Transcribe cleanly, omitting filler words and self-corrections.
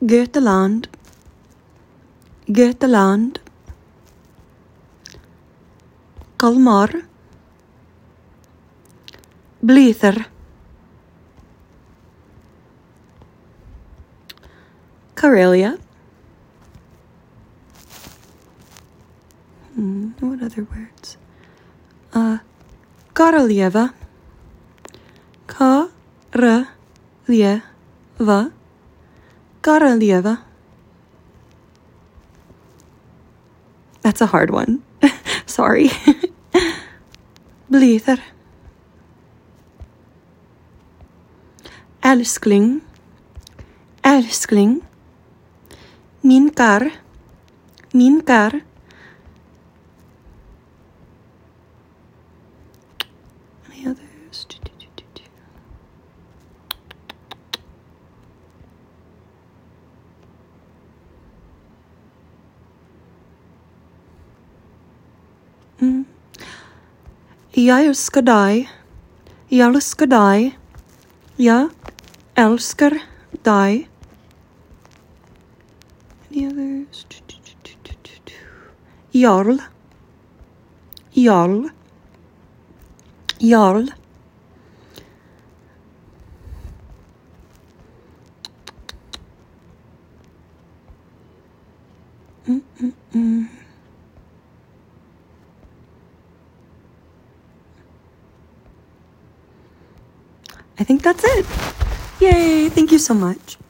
Götaland, Götaland. Kalmar, Blither, Karelia. What other words? Karalieva, Karalieva, Karalieva. That's a hard one. Sorry. Blither. Älskling, älskling. Min kar, min kar. Any others? Jag älskar dig. Jag älskar dig. Jag älskar dig. Any others? Jarl. Jarl. Jarl. I think that's it. Yay, thank you so much.